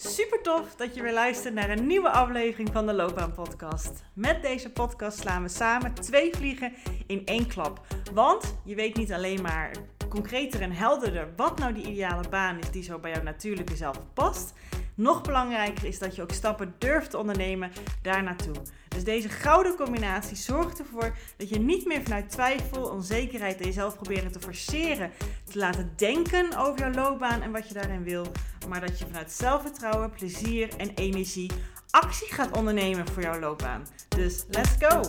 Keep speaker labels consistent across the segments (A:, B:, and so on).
A: Super tof dat je weer luistert naar een nieuwe aflevering van de Loopbaanpodcast. Met deze podcast slaan we samen 2 vliegen in 1 klap. Want je weet niet alleen maar concreter en helderder wat nou die ideale baan is die zo bij jouw natuurlijke zelf past. Nog belangrijker is dat je ook stappen durft te ondernemen daar naartoe. Dus deze gouden combinatie zorgt ervoor dat je niet meer vanuit twijfel, onzekerheid en jezelf proberen te forceren, te laten denken over jouw loopbaan en wat je daarin wil. Maar dat je vanuit zelfvertrouwen, plezier en energie actie gaat ondernemen voor jouw loopbaan. Dus let's go!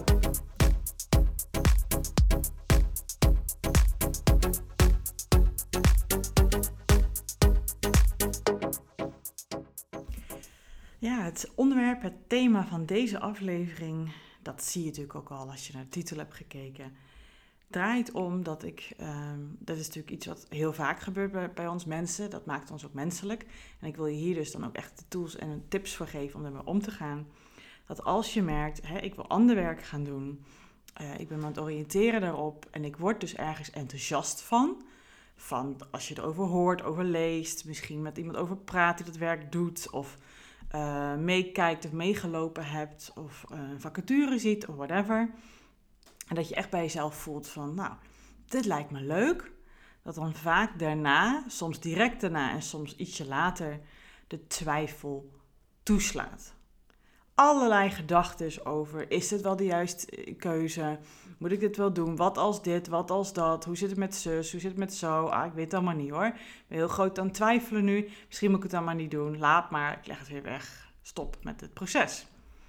A: Ja, het onderwerp, het thema van deze aflevering, dat zie je natuurlijk ook al als je naar de titel hebt gekeken, draait om dat dat is natuurlijk iets wat heel vaak gebeurt bij ons mensen, dat maakt ons ook menselijk. En ik wil je hier dus dan ook echt de tools en tips voor geven om ermee om te gaan. Dat als je merkt, ik wil ander werk gaan doen, ik ben me aan het oriënteren daarop en ik word dus ergens enthousiast van als je erover hoort, over leest, misschien met iemand over praat die dat werk doet of meekijkt of meegelopen hebt of een vacature ziet of whatever. En dat je echt bij jezelf voelt van, nou, dit lijkt me leuk. Dat dan vaak daarna, soms direct daarna en soms ietsje later, de twijfel toeslaat. Allerlei gedachten over, is dit wel de juiste keuze? Moet ik dit wel doen? Wat als dit? Wat als dat? Hoe zit het met zus? Hoe zit het met zo? Ik weet het allemaal niet hoor. Ik ben heel groot aan het twijfelen nu. Misschien moet ik het allemaal niet doen. Laat maar, ik leg het weer weg. Stop met het proces.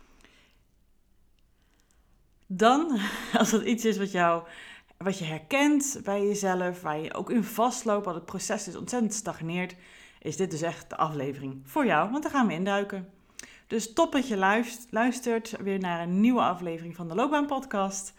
A: Dan, als dat iets is wat je herkent bij jezelf, waar je ook in vastloopt, wat het proces dus ontzettend stagneert, is dit dus echt de aflevering voor jou, want daar gaan we induiken. Dus top dat je luistert weer naar een nieuwe aflevering van de Loopbaanpodcast.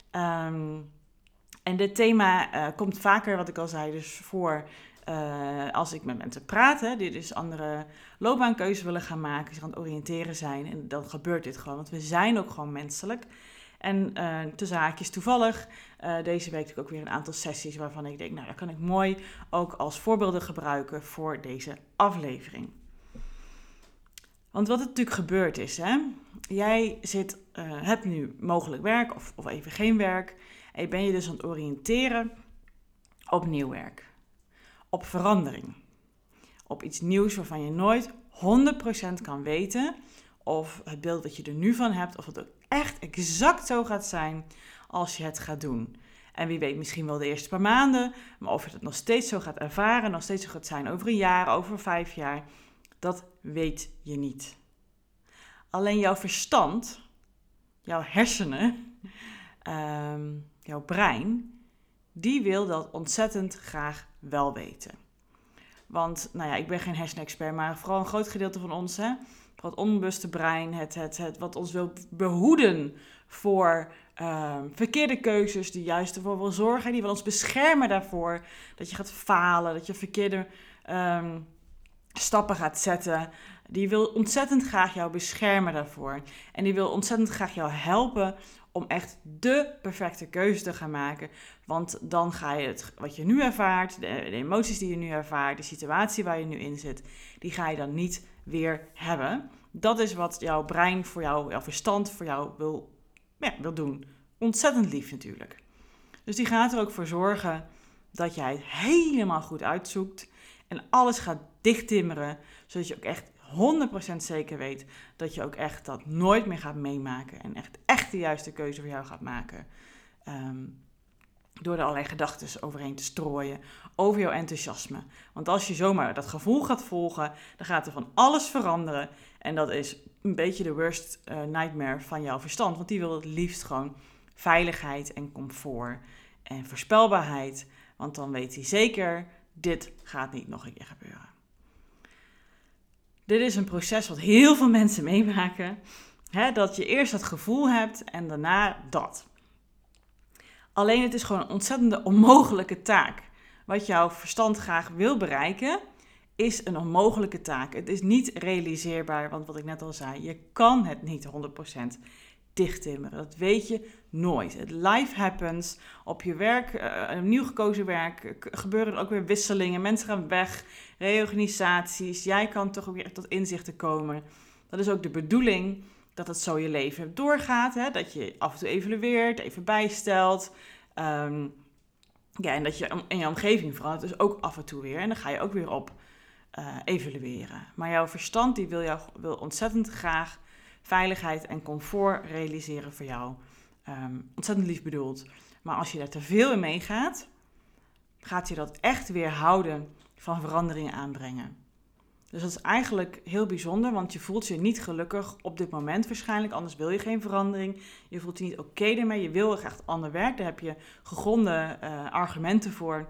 A: En dit thema komt vaker, wat ik al zei, dus voor als ik met mensen praat, die dus andere loopbaankeuzes willen gaan maken, zich aan het oriënteren zijn. En dan gebeurt dit gewoon, want we zijn ook gewoon menselijk. En tussen haakjes toevallig, deze week heb ik ook weer een aantal sessies waarvan ik denk, nou, dat kan ik mooi ook als voorbeelden gebruiken voor deze aflevering. Want wat het natuurlijk gebeurd is, jij hebt nu mogelijk werk of even geen werk. En je bent je dus aan het oriënteren op nieuw werk. Op verandering. Op iets nieuws waarvan je nooit 100% kan weten of het beeld dat je er nu van hebt, of het ook echt exact zo gaat zijn als je het gaat doen. En wie weet misschien wel de eerste paar maanden, maar of je het nog steeds zo gaat ervaren, nog steeds zo gaat zijn over een jaar, over 5 jaar, dat weet je niet. Alleen jouw verstand, jouw hersenen, jouw brein, die wil dat ontzettend graag wel weten. Want, ik ben geen hersenexpert, maar vooral een groot gedeelte van ons, het onbewuste brein, het wat ons wil behoeden voor verkeerde keuzes, die juist ervoor wil zorgen, die wil ons beschermen daarvoor, dat je gaat falen, dat je verkeerde stappen gaat zetten. Die wil ontzettend graag jou beschermen daarvoor. En die wil ontzettend graag jou helpen om echt de perfecte keuze te gaan maken. Want dan ga je wat je nu ervaart, de emoties die je nu ervaart, de situatie waar je nu in zit, die ga je dan niet weer hebben. Dat is wat jouw brein voor jou, jouw verstand voor jou wil doen. Ontzettend lief natuurlijk. Dus die gaat er ook voor zorgen dat jij het helemaal goed uitzoekt en alles gaat dichttimmeren, zodat je ook echt 100% zeker weet dat je ook echt dat nooit meer gaat meemaken en echt de juiste keuze voor jou gaat maken. Door er allerlei gedachten overheen te strooien over jouw enthousiasme. Want als je zomaar dat gevoel gaat volgen, dan gaat er van alles veranderen. En dat is een beetje de worst nightmare van jouw verstand. Want die wil het liefst gewoon veiligheid en comfort en voorspelbaarheid. Want dan weet hij zeker, dit gaat niet nog een keer gebeuren. Dit is een proces wat heel veel mensen meemaken. Dat je eerst dat gevoel hebt en daarna dat. Alleen het is gewoon een ontzettende onmogelijke taak. Wat jouw verstand graag wil bereiken, is een onmogelijke taak. Het is niet realiseerbaar, want wat ik net al zei, je kan het niet 100% dichttimmeren. Dat weet je nooit. Het life happens. Op je werk, nieuw gekozen werk, gebeuren er ook weer wisselingen. Mensen gaan weg, reorganisaties. Jij kan toch ook weer tot inzichten komen. Dat is ook de bedoeling, dat het zo je leven doorgaat. Hè? Dat je af en toe evalueert, even bijstelt. En dat je in je omgeving verandert dus ook af en toe weer. En dan ga je ook weer op evalueren. Maar jouw verstand die wil ontzettend graag veiligheid en comfort realiseren voor jou. Ontzettend lief bedoeld. Maar als je daar te veel in meegaat, gaat je dat echt weerhouden van veranderingen aanbrengen. Dus dat is eigenlijk heel bijzonder, want je voelt je niet gelukkig op dit moment waarschijnlijk. Anders wil je geen verandering. Je voelt je niet oké ermee. Je wil echt ander werk. Daar heb je gegronde argumenten voor.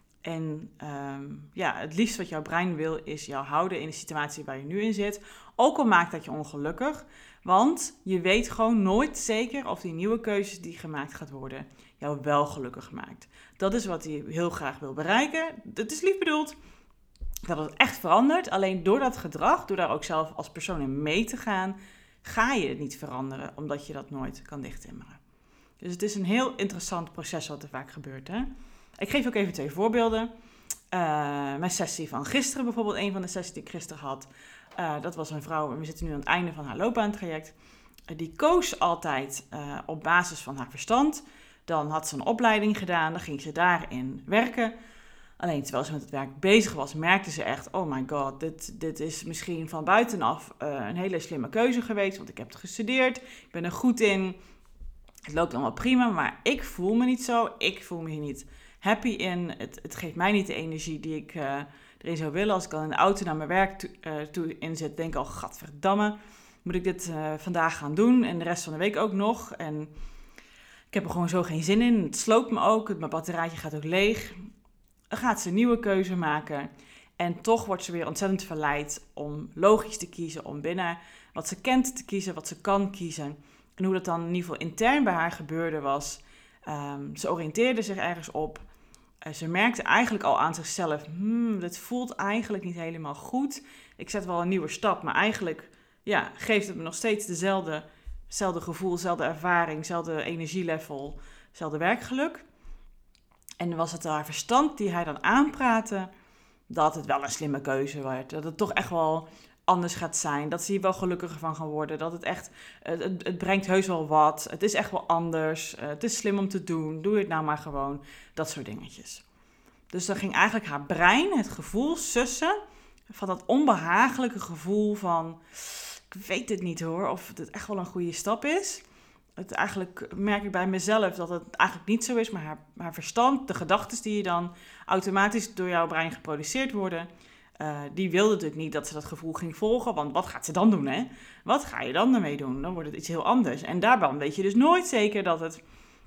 A: En het liefst wat jouw brein wil is jou houden in de situatie waar je nu in zit. Ook al maakt dat je ongelukkig. Want je weet gewoon nooit zeker of die nieuwe keuzes die gemaakt gaat worden jou wel gelukkig maakt. Dat is wat hij heel graag wil bereiken. Het is lief bedoeld dat het echt verandert. Alleen door dat gedrag, door daar ook zelf als persoon in mee te gaan, ga je het niet veranderen, omdat je dat nooit kan dichttimmeren. Dus het is een heel interessant proces wat er vaak gebeurt. Hè? Ik geef ook even 2 voorbeelden. Mijn sessie van gisteren bijvoorbeeld, een van de sessies die ik gisteren had. Dat was een vrouw, en we zitten nu aan het einde van haar loopbaantraject. Die koos altijd op basis van haar verstand. Dan had ze een opleiding gedaan, dan ging ze daarin werken. Alleen terwijl ze met het werk bezig was, merkte ze echt, oh my god, dit is misschien van buitenaf een hele slimme keuze geweest. Want ik heb het gestudeerd, ik ben er goed in. Het loopt allemaal prima, maar ik voel me niet zo. Ik voel me hier niet happy in. Het geeft mij niet de energie die ik erin zou willen. Als ik dan in de auto naar mijn werk toe inzet, denk ik al, gadverdamme, moet ik dit vandaag gaan doen en de rest van de week ook nog. En ik heb er gewoon zo geen zin in. Het sloopt me ook, mijn batterijtje gaat ook leeg. Dan gaat ze een nieuwe keuze maken. En toch wordt ze weer ontzettend verleid om logisch te kiezen, om binnen wat ze kent te kiezen, wat ze kan kiezen. En hoe dat dan in ieder geval intern bij haar gebeurde was, ze oriënteerde zich ergens op. Ze merkte eigenlijk al aan zichzelf, dit voelt eigenlijk niet helemaal goed. Ik zet wel een nieuwe stap, maar eigenlijk geeft het me nog steeds hetzelfde gevoel, dezelfde ervaring, hetzelfde energielevel, hetzelfde werkgeluk. En was het haar verstand die hij dan aanpraatte, dat het wel een slimme keuze werd. Dat het toch echt wel anders gaat zijn. Dat ze hier wel gelukkiger van gaan worden. Dat het echt, het brengt heus wel wat. Het is echt wel anders. Het is slim om te doen. Doe het nou maar gewoon. Dat soort dingetjes. Dus dan ging eigenlijk haar brein, het gevoel, sussen van dat onbehagelijke gevoel van, ik weet het niet hoor, of het echt wel een goede stap is. Eigenlijk merk ik bij mezelf dat het eigenlijk niet zo is, maar haar verstand, de gedachten die dan automatisch door jouw brein geproduceerd worden, die wilde natuurlijk niet dat ze dat gevoel ging volgen, want wat gaat ze dan doen, hè? Wat ga je dan ermee doen? Dan wordt het iets heel anders. En daarbij weet je dus nooit zeker dat het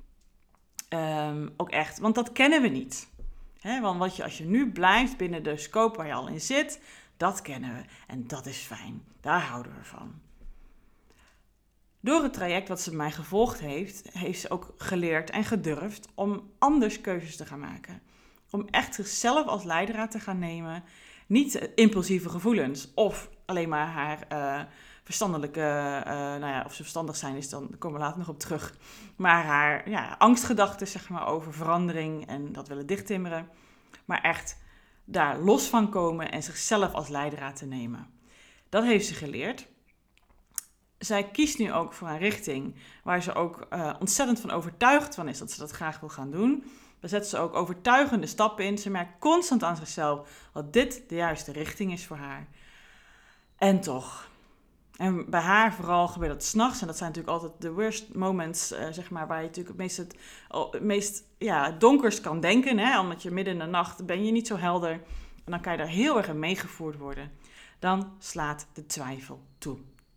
A: ook echt, want dat kennen we niet. Hè? Want als je nu blijft binnen de scope waar je al in zit, dat kennen we. En dat is fijn. Daar houden we van. Door het traject wat ze bij mij gevolgd heeft, heeft ze ook geleerd en gedurfd om anders keuzes te gaan maken. Om echt zichzelf als leidraad te gaan nemen. Niet impulsieve gevoelens of alleen maar haar verstandelijke, of ze verstandig zijn is, dan komen we later nog op terug. Maar haar angstgedachten zeg maar, over verandering en dat willen dichttimmeren. Maar echt daar los van komen en zichzelf als leidraad te nemen. Dat heeft ze geleerd. Zij kiest nu ook voor een richting waar ze ook ontzettend van overtuigd van is dat ze dat graag wil gaan doen. Daar zet ze ook overtuigende stappen in. Ze merkt constant aan zichzelf dat dit de juiste richting is voor haar. En toch. En bij haar vooral gebeurt dat 's nachts. En dat zijn natuurlijk altijd de worst moments, zeg maar, waar je natuurlijk het meest donkerst kan denken. Hè? Omdat je midden in de nacht ben je niet zo helder. En dan kan je daar heel erg in meegevoerd worden. Dan slaat de twijfel toe.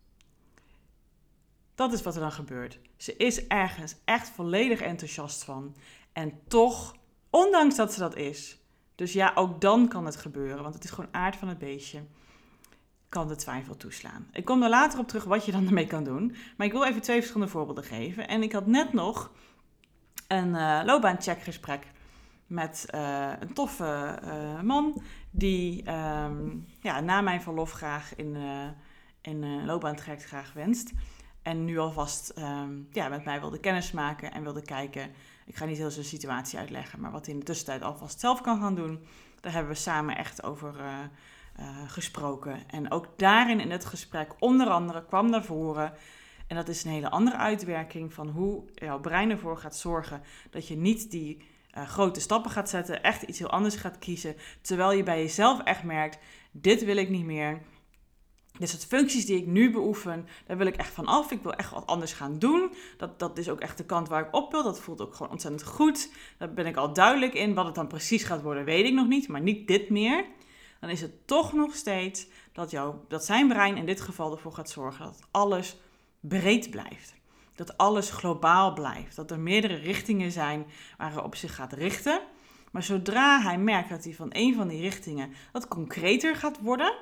A: Dat is wat er dan gebeurt. Ze is ergens echt volledig enthousiast van. En toch, ondanks dat ze dat is, dus ja, ook dan kan het gebeuren, want het is gewoon aard van het beestje, kan de twijfel toeslaan. Ik kom er later op terug wat je dan ermee kan doen, maar ik wil even 2 verschillende voorbeelden geven. En ik had net nog een loopbaancheckgesprek met een toffe man die na mijn verlof graag in een loopbaantraject graag wenst. En nu alvast met mij wilde kennismaken en wilde kijken. Ik ga niet heel zijn situatie uitleggen, maar wat hij in de tussentijd alvast zelf kan gaan doen. Daar hebben we samen echt over gesproken. En ook daarin in het gesprek onder andere kwam naar voren. En dat is een hele andere uitwerking van hoe jouw brein ervoor gaat zorgen dat je niet die grote stappen gaat zetten. Echt iets heel anders gaat kiezen. Terwijl je bij jezelf echt merkt, dit wil ik niet meer. Dus het functies die ik nu beoefen, daar wil ik echt van af. Ik wil echt wat anders gaan doen. Dat is ook echt de kant waar ik op wil. Dat voelt ook gewoon ontzettend goed. Daar ben ik al duidelijk in. Wat het dan precies gaat worden, weet ik nog niet. Maar niet dit meer. Dan is het toch nog steeds dat zijn brein in dit geval ervoor gaat zorgen dat alles breed blijft. Dat alles globaal blijft. Dat er meerdere richtingen zijn waar hij op zich gaat richten. Maar zodra hij merkt dat hij van een van die richtingen wat concreter gaat worden,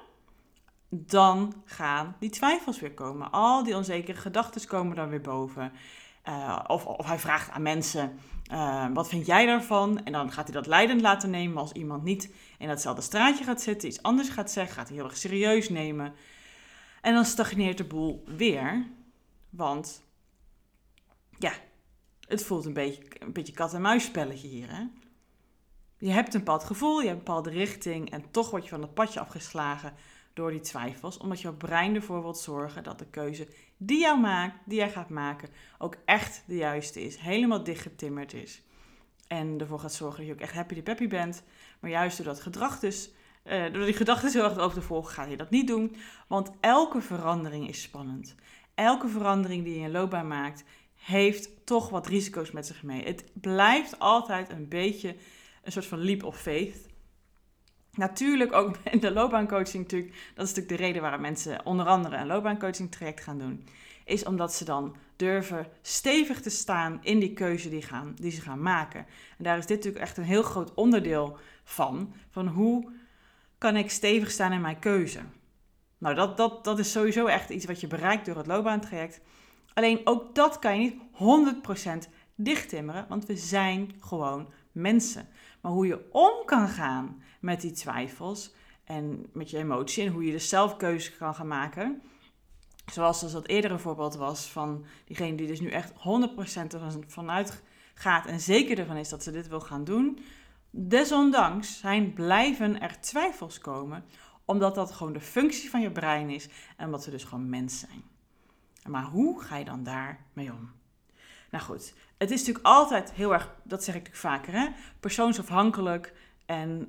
A: dan gaan die twijfels weer komen. Al die onzekere gedachten komen dan weer boven. Of hij vraagt aan mensen, wat vind jij daarvan? En dan gaat hij dat leidend laten nemen als iemand niet in datzelfde straatje gaat zitten, iets anders gaat zeggen, gaat hij heel erg serieus nemen. En dan stagneert de boel weer. Want ja, het voelt een beetje kat-en-muisspelletje hier, hè? Je hebt een bepaald gevoel, je hebt een bepaalde richting en toch word je van het padje afgeslagen door die twijfels, omdat jouw brein ervoor wil zorgen dat de keuze die jij gaat maken, ook echt de juiste is, helemaal dichtgetimmerd is. En ervoor gaat zorgen dat je ook echt happy-de-peppy bent, maar juist door door die gedachten heel erg over te volgen, ga je dat niet doen, want elke verandering is spannend. Elke verandering die je in je loopbaan maakt, heeft toch wat risico's met zich mee. Het blijft altijd een beetje een soort van leap of faith. Natuurlijk ook in de loopbaancoaching natuurlijk, dat is natuurlijk de reden waarom mensen onder andere een loopbaancoaching traject gaan doen, is omdat ze dan durven stevig te staan in die keuze die ze gaan maken. En daar is dit natuurlijk echt een heel groot onderdeel van hoe kan ik stevig staan in mijn keuze. Nou, dat is sowieso echt iets wat je bereikt door het loopbaantraject. Alleen ook dat kan je niet 100% dichttimmeren, want we zijn gewoon mensen. Maar hoe je om kan gaan met die twijfels en met je emotie en hoe je dus zelf keuzes kan gaan maken. Zoals dus dat eerdere voorbeeld was van diegene die dus nu echt 100% ervan uitgaat en zeker ervan is dat ze dit wil gaan doen. Desondanks blijven er twijfels komen, omdat dat gewoon de functie van je brein is en omdat we dus gewoon mens zijn. Maar hoe ga je dan daarmee om? Nou goed, het is natuurlijk altijd heel erg, dat zeg ik natuurlijk vaker, hè, persoonsafhankelijk en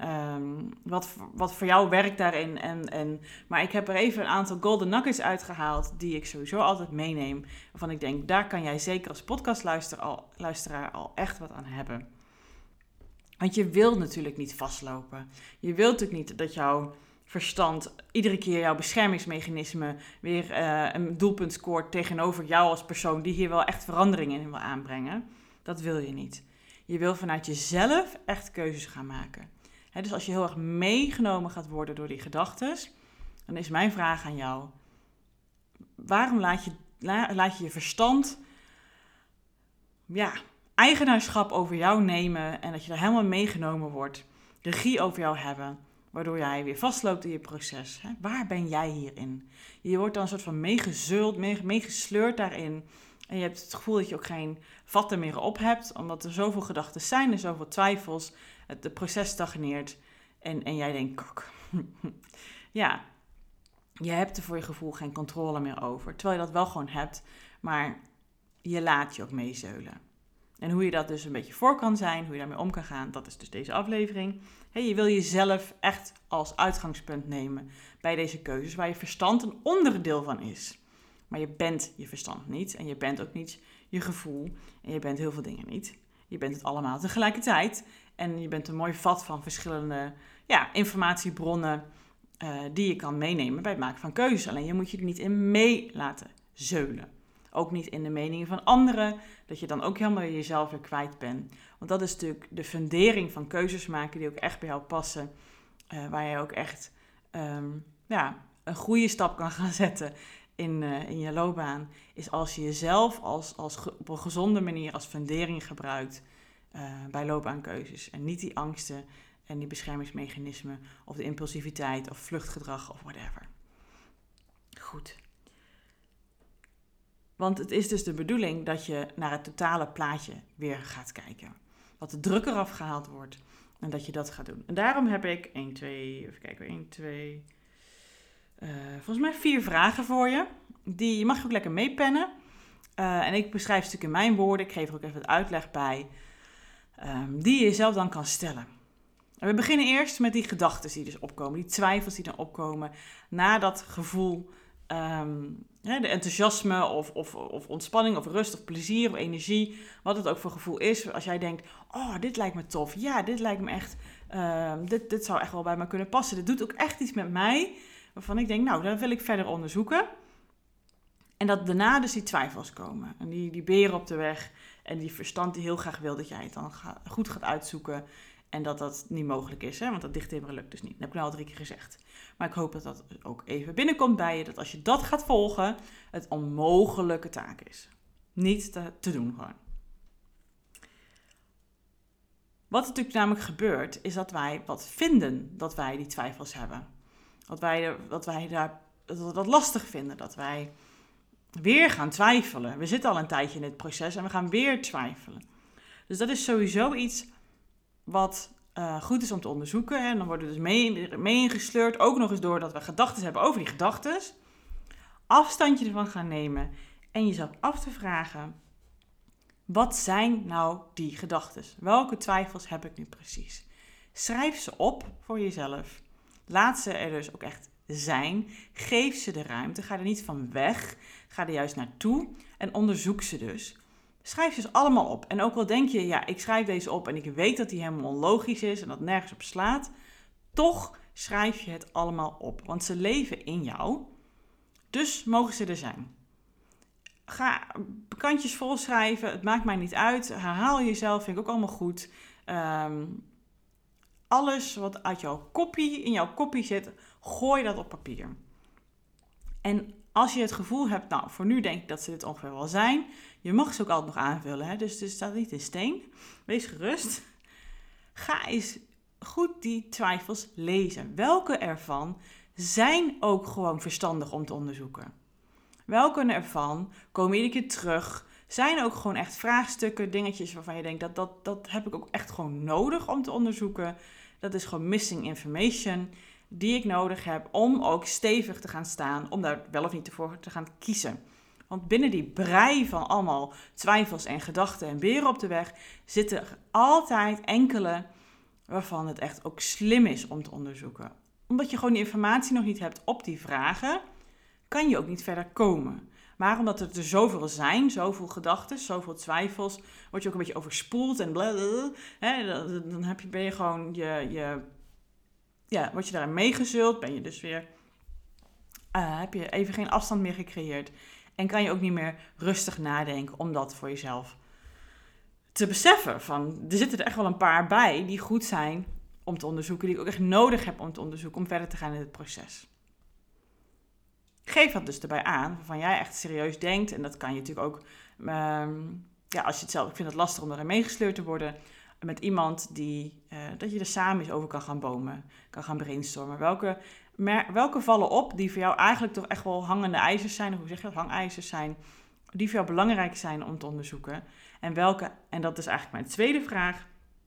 A: wat voor jou werkt daarin. Maar ik heb er even een aantal golden nuggets uitgehaald die ik sowieso altijd meeneem. Waarvan ik denk, daar kan jij zeker als podcastluisteraar al echt wat aan hebben. Want je wilt natuurlijk niet vastlopen. Je wilt natuurlijk niet dat jouw verstand iedere keer jouw beschermingsmechanisme weer een doelpunt scoort tegenover jou als persoon die hier wel echt verandering in wil aanbrengen. Dat wil je niet. Je wil vanuit jezelf echt keuzes gaan maken. Dus als je heel erg meegenomen gaat worden door die gedachten, dan is mijn vraag aan jou: waarom laat je verstand eigenaarschap over jou nemen en dat je er helemaal meegenomen wordt, regie over jou hebben, waardoor jij weer vastloopt in je proces? Waar ben jij hierin? Je wordt dan een soort van meegezult, meegesleurd daarin. En je hebt het gevoel dat je ook geen vat er meer op hebt, omdat er zoveel gedachten zijn en zoveel twijfels. Het proces stagneert en jij denkt, kak. Ja, je hebt er voor je gevoel geen controle meer over. Terwijl je dat wel gewoon hebt, maar je laat je ook meezeulen. En hoe je dat dus een beetje voor kan zijn, hoe je daarmee om kan gaan, dat is dus deze aflevering. Je wil jezelf echt als uitgangspunt nemen bij deze keuzes, waar je verstand een onderdeel van is. Maar je bent je verstand niet en je bent ook niet je gevoel en je bent heel veel dingen niet. Je bent het allemaal tegelijkertijd en je bent een mooi vat van verschillende informatiebronnen die je kan meenemen bij het maken van keuzes. Alleen je moet je er niet in mee laten zeulen. Ook niet in de meningen van anderen, dat je dan ook helemaal jezelf weer kwijt bent. Want dat is natuurlijk de fundering van keuzes maken die ook echt bij jou passen. Waar je ook echt een goede stap kan gaan zetten in je loopbaan. Is als je jezelf op een gezonde manier als fundering gebruikt bij loopbaankeuzes. En niet die angsten en die beschermingsmechanismen of de impulsiviteit of vluchtgedrag of whatever. Goed. Want het is dus de bedoeling dat je naar het totale plaatje weer gaat kijken. Dat de druk eraf gehaald wordt en dat je dat gaat doen. En daarom heb ik volgens mij 4 vragen voor je. Die mag je ook lekker meepennen. En ik beschrijf het natuurlijk in mijn woorden. Ik geef er ook even wat uitleg bij. Die je jezelf dan kan stellen. En we beginnen eerst met die gedachten die dus opkomen. Die twijfels die dan opkomen. Na dat gevoel, de enthousiasme of ontspanning of rust of plezier of energie. Wat het ook voor gevoel is. Als jij denkt, oh, dit lijkt me tof. Ja, dit lijkt me echt, dit zou echt wel bij me kunnen passen. Dit doet ook echt iets met mij. Waarvan ik denk, nou, dat wil ik verder onderzoeken. En dat daarna dus die twijfels komen. En die beren op de weg. En die verstand die heel graag wil dat jij het dan goed gaat uitzoeken. En dat dat niet mogelijk is. Hè? Want dat dichttimmeren lukt dus niet. Dat heb ik nou al 3 keer gezegd. Maar ik hoop dat dat ook even binnenkomt bij je. Dat als je dat gaat volgen, het onmogelijke taak is. Niet te doen gewoon. Wat natuurlijk namelijk gebeurt, is dat wij wat vinden dat wij die twijfels hebben. Dat wij dat lastig vinden. Dat wij weer gaan twijfelen. We zitten al een tijdje in dit proces en we gaan weer twijfelen. Dus dat is sowieso iets wat goed is om te onderzoeken. En dan worden we dus mee ingesleurd. Ook nog eens doordat we gedachten hebben over die gedachten. Afstandje ervan gaan nemen. En jezelf af te vragen. Wat zijn nou die gedachten? Welke twijfels heb ik nu precies? Schrijf ze op voor jezelf. Laat ze er dus ook echt zijn. Geef ze de ruimte. Ga er niet van weg. Ga er juist naartoe. En onderzoek ze dus. Schrijf ze dus allemaal op. En ook al denk je, ja, ik schrijf deze op en ik weet dat die helemaal onlogisch is en dat nergens op slaat. Toch schrijf je het allemaal op. Want ze leven in jou. Dus mogen ze er zijn. Ga kantjes vol schrijven. Het maakt mij niet uit. Herhaal jezelf. Vind ik ook allemaal goed. Alles wat uit in jouw kopie zit, gooi dat op papier. En als je het gevoel hebt, nou, voor nu denk ik dat ze dit ongeveer wel zijn. Je mag ze ook altijd nog aanvullen, hè? Dus het staat niet in steen. Wees gerust. Ga eens goed die twijfels lezen. Welke ervan zijn ook gewoon verstandig om te onderzoeken? Welke ervan komen iedere keer terug? Zijn ook gewoon echt vraagstukken, dingetjes waarvan je denkt, dat heb ik ook echt gewoon nodig om te onderzoeken. Dat is gewoon missing information die ik nodig heb om ook stevig te gaan staan, om daar wel of niet voor te gaan kiezen. Want binnen die brei van allemaal twijfels en gedachten en beren op de weg zitten er altijd enkele waarvan het echt ook slim is om te onderzoeken. Omdat je gewoon die informatie nog niet hebt op die vragen, kan je ook niet verder komen. Maar omdat er zoveel zijn, zoveel gedachten, zoveel twijfels, word je ook een beetje overspoeld en blablabla. Dan ben je gewoon word je daarin meegezult, ben je dus weer, heb je even geen afstand meer gecreëerd. En kan je ook niet meer rustig nadenken om dat voor jezelf te beseffen. Er zitten er echt wel een paar bij die goed zijn om te onderzoeken, die ik ook echt nodig heb om te onderzoeken, om verder te gaan in het proces. Geef dat dus erbij aan, waarvan jij echt serieus denkt. En dat kan je natuurlijk ook, als je het zelf, ik vind het lastig om erin meegesleurd te worden, met iemand dat je er samen eens over kan gaan bomen, kan gaan brainstormen. Welke vallen op die voor jou eigenlijk toch echt wel hangende ijzers zijn, of hoe zeg je dat, hangijzers zijn, die voor jou belangrijk zijn om te onderzoeken. En dat is eigenlijk mijn tweede vraag,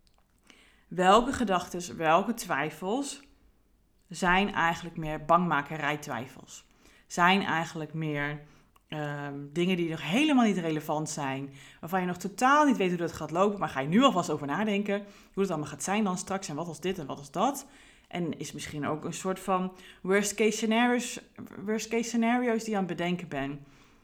A: welke gedachten, welke twijfels zijn eigenlijk meer bangmakerijtwijfels? Zijn eigenlijk meer dingen die nog helemaal niet relevant zijn, waarvan je nog totaal niet weet hoe dat gaat lopen, maar ga je nu alvast over nadenken hoe het allemaal gaat zijn dan straks en wat als dit en wat als dat. En is misschien ook een soort van worst case scenario's die je aan het bedenken ben.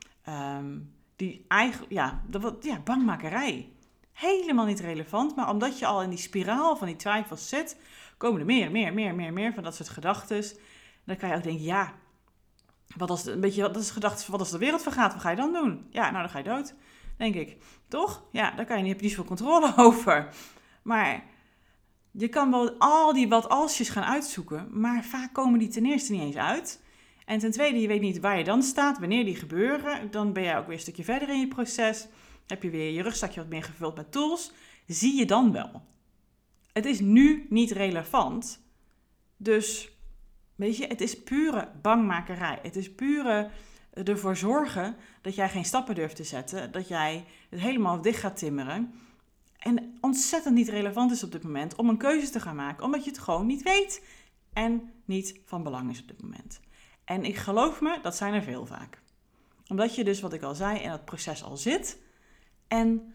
A: Die eigenlijk, bangmakerij. Helemaal niet relevant, maar omdat je al in die spiraal van die twijfels zit, komen er meer van dat soort gedachten. Dan kan je ook denken, wat als de wereld vergaat, wat ga je dan doen? Ja, nou dan ga je dood, denk ik. Toch? Ja, daar heb je niet zoveel controle over. Maar je kan wel al die wat-alsjes gaan uitzoeken, maar vaak komen die ten eerste niet eens uit. En ten tweede, je weet niet waar je dan staat, wanneer die gebeuren. Dan ben jij ook weer een stukje verder in je proces. Heb je weer je rugzakje wat meer gevuld met tools. Zie je dan wel. Het is nu niet relevant. Dus, weet je, het is pure bangmakerij. Het is pure ervoor zorgen dat jij geen stappen durft te zetten, dat jij het helemaal dicht gaat timmeren en ontzettend niet relevant is op dit moment om een keuze te gaan maken, omdat je het gewoon niet weet en niet van belang is op dit moment. En ik geloof me, dat zijn er veel vaak. Omdat je dus, wat ik al zei, in het proces al zit en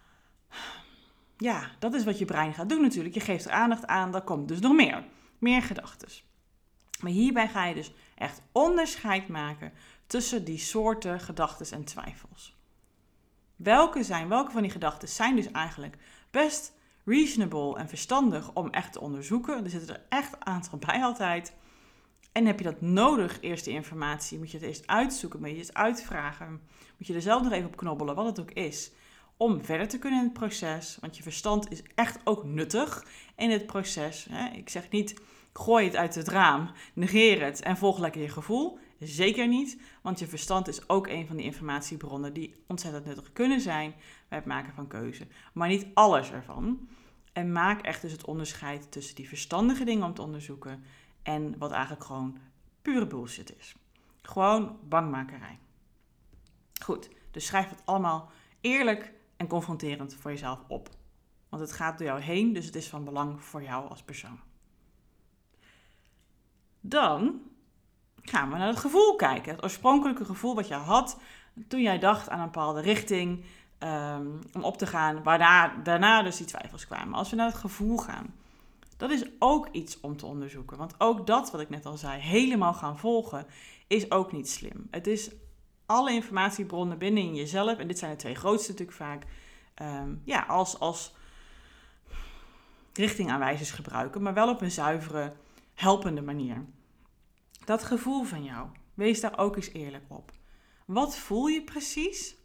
A: ja, dat is wat je brein gaat doen natuurlijk. Je geeft er aandacht aan, dan komt dus nog meer gedachten. Maar hierbij ga je dus echt onderscheid maken tussen die soorten gedachten en twijfels. Welke van die gedachten zijn dus eigenlijk best reasonable en verstandig om echt te onderzoeken? Er zitten er echt een aantal bij altijd. En heb je dat nodig, eerst de informatie, moet je het eerst uitzoeken, moet je het uitvragen, moet je er zelf nog even op knobbelen, wat het ook is, om verder te kunnen in het proces. Want je verstand is echt ook nuttig in het proces. Ik zeg niet, gooi het uit het raam, negeer het en volg lekker je gevoel. Zeker niet, want je verstand is ook een van die informatiebronnen die ontzettend nuttig kunnen zijn bij het maken van keuze. Maar niet alles ervan. En maak echt dus het onderscheid tussen die verstandige dingen om te onderzoeken en wat eigenlijk gewoon pure bullshit is. Gewoon bangmakerij. Goed, dus schrijf het allemaal eerlijk en confronterend voor jezelf op. Want het gaat door jou heen, dus het is van belang voor jou als persoon. Dan gaan we naar het gevoel kijken. Het oorspronkelijke gevoel wat je had toen jij dacht aan een bepaalde richting om op te gaan, waar daarna dus die twijfels kwamen. Als we naar het gevoel gaan, dat is ook iets om te onderzoeken. Want ook dat, wat ik net al zei, helemaal gaan volgen, is ook niet slim. Het is alle informatiebronnen binnen in jezelf, en dit zijn de twee grootste natuurlijk vaak, als richtingaanwijzers gebruiken, maar wel op een zuivere, helpende manier. Dat gevoel van jou, wees daar ook eens eerlijk op. Wat voel je precies?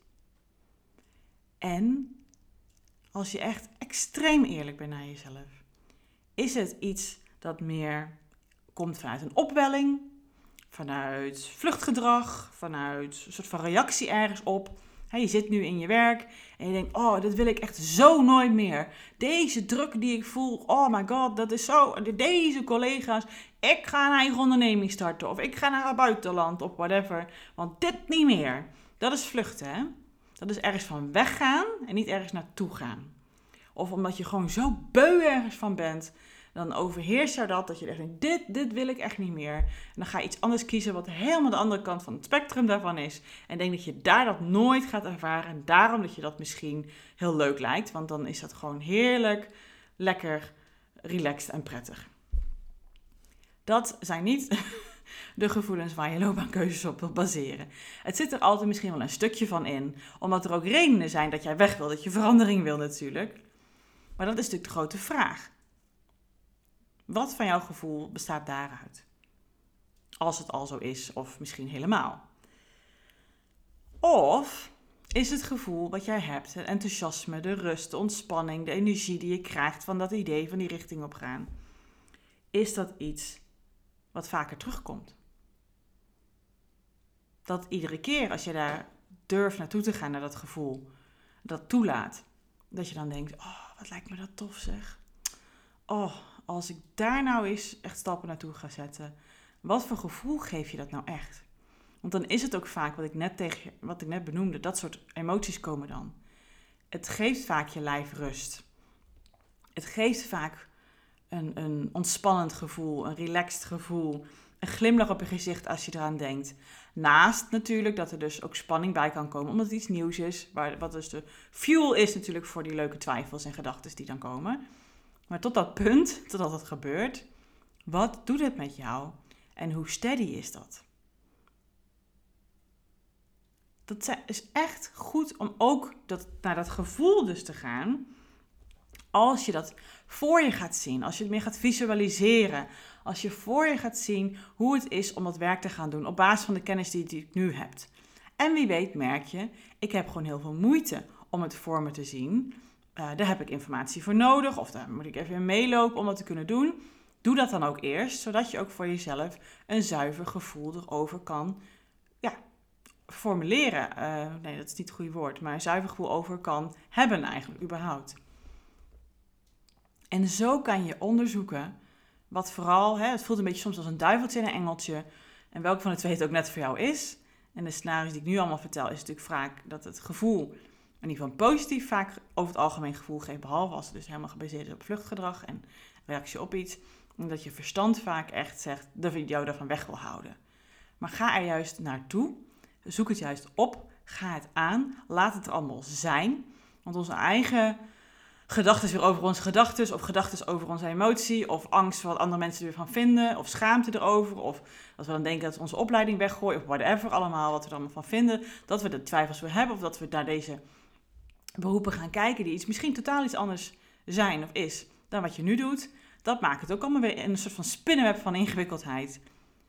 A: En als je echt extreem eerlijk bent naar jezelf, is het iets dat meer komt vanuit een opwelling, vanuit vluchtgedrag, vanuit een soort van reactie ergens op? Je zit nu in je werk en je denkt, oh, dat wil ik echt zo nooit meer. Deze druk die ik voel, oh my god, dat is zo. Deze collega's, ik ga een eigen onderneming starten of ik ga naar het buitenland of whatever. Want dit niet meer. Dat is vluchten, hè? Dat is ergens van weggaan en niet ergens naartoe gaan. Of omdat je gewoon zo beu ergens van bent, dan overheerst jou dat je echt denkt, dit wil ik echt niet meer. En dan ga je iets anders kiezen wat helemaal de andere kant van het spectrum daarvan is. En denk dat je daar dat nooit gaat ervaren. En daarom dat je dat misschien heel leuk lijkt. Want dan is dat gewoon heerlijk, lekker, relaxed en prettig. Dat zijn niet de gevoelens waar je loopbaankeuzes op wil baseren. Het zit er altijd misschien wel een stukje van in. Omdat er ook redenen zijn dat jij weg wil, dat je verandering wil natuurlijk. Maar dat is natuurlijk de grote vraag. Wat van jouw gevoel bestaat daaruit? Als het al zo is, of misschien helemaal. Of is het gevoel wat jij hebt, het enthousiasme, de rust, de ontspanning, de energie die je krijgt van dat idee, van die richting op gaan, is dat iets wat vaker terugkomt? Dat iedere keer als je daar durft naartoe te gaan, naar dat gevoel, dat toelaat, dat je dan denkt, oh, wat lijkt me dat tof zeg. Oh, als ik daar nou eens echt stappen naartoe ga zetten, wat voor gevoel geef je dat nou echt? Want dan is het ook vaak wat ik net benoemde, dat soort emoties komen dan. Het geeft vaak je lijf rust. Het geeft vaak een ontspannend gevoel, een relaxed gevoel, een glimlach op je gezicht als je eraan denkt. Naast natuurlijk dat er dus ook spanning bij kan komen, omdat het iets nieuws is, wat dus de fuel is natuurlijk voor die leuke twijfels en gedachten die dan komen. Maar tot dat punt, totdat het gebeurt, wat doet het met jou en hoe steady is dat? Dat is echt goed om ook naar dat gevoel dus te gaan. Als je dat voor je gaat zien, als je het meer gaat visualiseren, als je voor je gaat zien hoe het is om dat werk te gaan doen op basis van de kennis die je nu hebt. En wie weet merk je, ik heb gewoon heel veel moeite om het voor me te zien. Daar heb ik informatie voor nodig of daar moet ik even in meelopen om dat te kunnen doen. Doe dat dan ook eerst, zodat je ook voor jezelf een zuiver gevoel erover kan formuleren. Nee, dat is niet het goede woord, maar een zuiver gevoel over kan hebben eigenlijk überhaupt. En zo kan je onderzoeken wat vooral, het voelt een beetje soms als een duiveltje en een engeltje. En welke van de twee het ook net voor jou is. En de scenario's die ik nu allemaal vertel is natuurlijk vaak dat het gevoel, in ieder geval positief, vaak over het algemeen gevoel geeft. Behalve als het dus helemaal gebaseerd is op vluchtgedrag en reactie op iets. Omdat je verstand vaak echt zegt dat je jou daarvan weg wil houden. Maar ga er juist naartoe. Zoek het juist op. Ga het aan. Laat het er allemaal zijn. Want onze eigen gedachten weer over onze gedachten, of gedachten over onze emotie, of angst voor wat andere mensen er weer van vinden, of schaamte erover, of dat we dan denken dat we onze opleiding weggooien, of whatever allemaal, wat we er allemaal van vinden, dat we de twijfels weer hebben, of dat we naar deze beroepen gaan kijken die misschien totaal iets anders zijn of is dan wat je nu doet. Dat maakt het ook allemaal weer een soort van spinnenweb van ingewikkeldheid.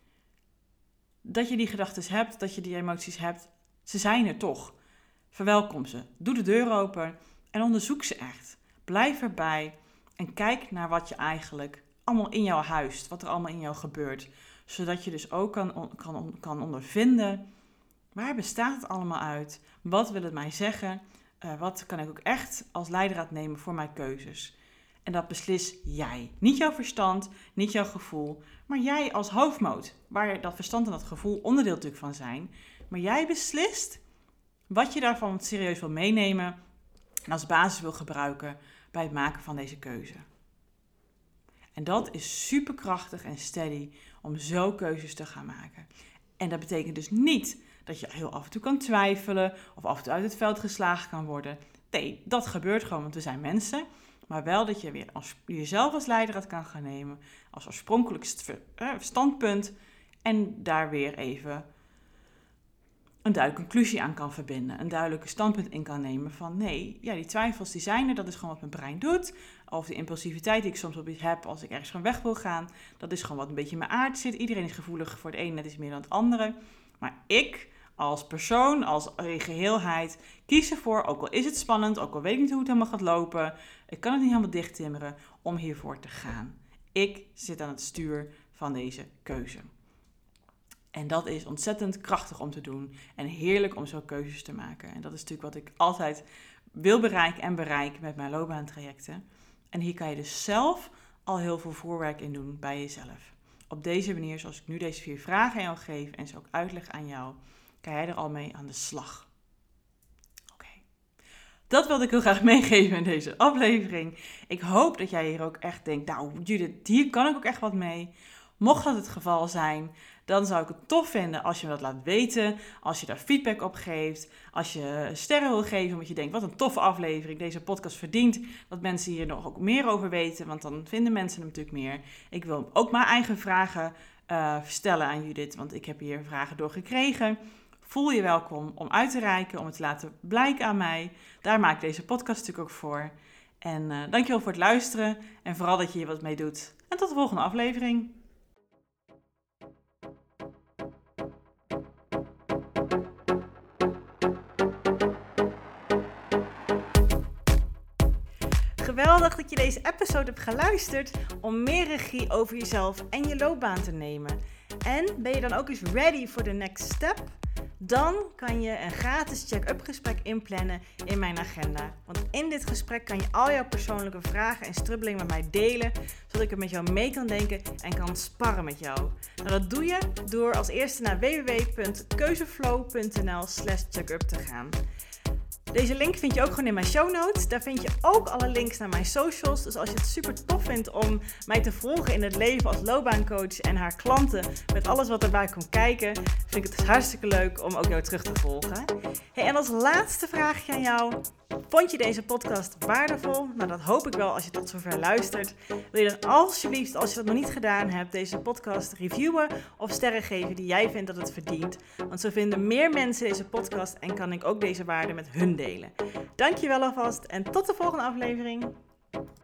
A: Dat je die gedachten hebt, dat je die emoties hebt, ze zijn er toch. Verwelkom ze. Doe de deur open en onderzoek ze echt. Blijf erbij en kijk naar wat je eigenlijk allemaal in jou huist, wat er allemaal in jou gebeurt. Zodat je dus ook kan ondervinden, waar bestaat het allemaal uit? Wat wil het mij zeggen? Wat kan ik ook echt als leidraad nemen voor mijn keuzes? En dat beslis jij. Niet jouw verstand, niet jouw gevoel, maar jij als hoofdmoot. Waar dat verstand en dat gevoel onderdeel natuurlijk van zijn. Maar jij beslist wat je daarvan serieus wil meenemen en als basis wil gebruiken bij het maken van deze keuze. En dat is superkrachtig en steady om zo keuzes te gaan maken. En dat betekent dus niet dat je heel af en toe kan twijfelen of af en toe uit het veld geslagen kan worden. Nee, dat gebeurt gewoon, want we zijn mensen. Maar wel dat je weer jezelf als leidraad kan gaan nemen, als oorspronkelijk standpunt en daar weer even een duidelijke conclusie aan kan verbinden. Een duidelijke standpunt in kan nemen van nee, ja, die twijfels die zijn er, dat is gewoon wat mijn brein doet. Of de impulsiviteit die ik soms op iets heb als ik ergens van weg wil gaan, dat is gewoon wat een beetje in mijn aard zit. Iedereen is gevoelig voor het ene, net iets meer dan het andere. Maar ik als persoon, als geheelheid, kies ervoor, ook al is het spannend, ook al weet ik niet hoe het helemaal gaat lopen, ik kan het niet helemaal dichttimmeren, om hiervoor te gaan. Ik zit aan het stuur van deze keuze. En dat is ontzettend krachtig om te doen en heerlijk om zo keuzes te maken. En dat is natuurlijk wat ik altijd wil bereiken en bereik met mijn loopbaantrajecten. En hier kan je dus zelf al heel veel voorwerk in doen bij jezelf. Op deze manier, zoals ik nu deze 4 vragen aan jou geef en ze ook uitleg aan jou, kan jij er al mee aan de slag. Oké. Dat wilde ik heel graag meegeven in deze aflevering. Ik hoop dat jij hier ook echt denkt, nou Judith, hier kan ik ook echt wat mee. Mocht dat het geval zijn, dan zou ik het tof vinden als je me dat laat weten. Als je daar feedback op geeft. Als je sterren wil geven, omdat je denkt, wat een toffe aflevering. Deze podcast verdient dat mensen hier nog ook meer over weten. Want dan vinden mensen hem natuurlijk meer. Ik wil ook mijn eigen vragen stellen aan Judith. Want ik heb hier vragen door gekregen. Voel je welkom om uit te reiken, om het te laten blijken aan mij. Daar maak ik deze podcast natuurlijk ook voor. En dankjewel voor het luisteren. En vooral dat je hier wat mee doet. En tot de volgende aflevering. Geweldig dat je deze episode hebt geluisterd om meer regie over jezelf en je loopbaan te nemen. En ben je dan ook eens ready for the next step? Dan kan je een gratis check-up gesprek inplannen in mijn agenda. Want in dit gesprek kan je al jouw persoonlijke vragen en strubbelingen met mij delen, zodat ik er met jou mee kan denken en kan sparren met jou. Nou, dat doe je door als eerste naar www.keuzeflow.nl/checkup te gaan. Deze link vind je ook gewoon in mijn show notes. Daar vind je ook alle links naar mijn socials. Dus als je het super tof vindt om mij te volgen in het leven als loopbaancoach en haar klanten met alles wat erbij komt kijken, vind ik het hartstikke leuk om ook jou terug te volgen. Hey, en als laatste vraagje aan jou. Vond je deze podcast waardevol? Nou, dat hoop ik wel als je tot zover luistert. Wil je dan alsjeblieft, als je dat nog niet gedaan hebt, deze podcast reviewen of sterren geven die jij vindt dat het verdient? Want zo vinden meer mensen deze podcast en kan ik ook deze waarde met hun delen. Dankjewel alvast en tot de volgende aflevering.